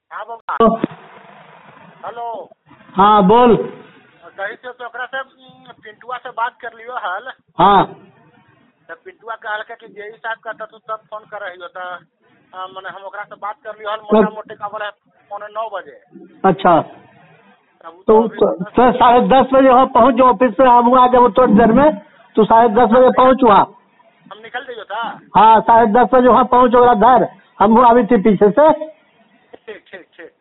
हाँ बाबा। हेलो। हाँ बोल। कहीं से तो ओकरा से पिंटुआ से बात कर लियो हल। हाँ तो पिंटुआ कहल के कि जेई साहब का तू तब फोन कर रही हो तो मैंने हम ओकरा से बात कर लियो हल मोटा मोटे का बोले 9:45 बजे। अच्छा तब तो अभी 10:30 बजे वहाँ पहुँच जाओ ऑफिस पे। हम आ जाओ थोड़ी देर में। तू 10:30 बजे पहुँच वहाँ। हम निकल जाइयो था। हाँ 10:30 बजे वहाँ पहुँच घर। हम अभी थी पीछे से। ठीक ठीक ठीक।